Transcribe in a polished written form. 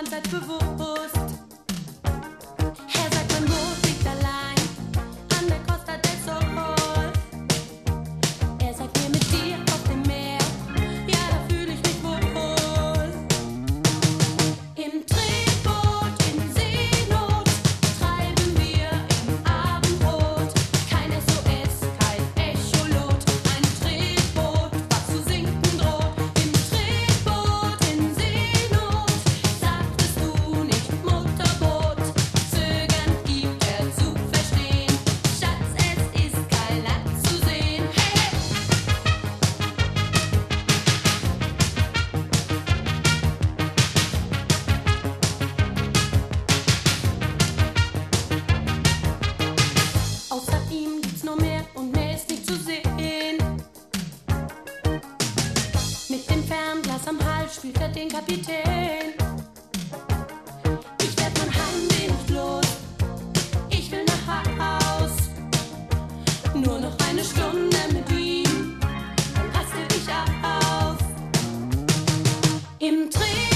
Bandzeit bewusst. Er sagt, mein Boot liegt allein an der Costa del Sol. Er sagt mir, mit dir auf dem Meer, ja, da fühle ich mich wohl. Im Tretboot in Seenot treiben wir im Abendrot. Kein SOS, kein Echolot, ein Tretboot, was zu sinken droht. Im Tretboot in Seenot sagtest du nicht Motorboot. Zögernd gibt er zu verstehen, Schatz, es ist kein Land zu sehen. Hey! Außer ihm gibt's noch mehr und mehr ist nicht zu sehen. Mit dem Fernglas am Hals spielt er den Kapitän. Ich werd mein Heimweh nicht los, ich will nach Haus. Nur noch eine Stunde mit ihm, dann raste ich aus. Im Dreh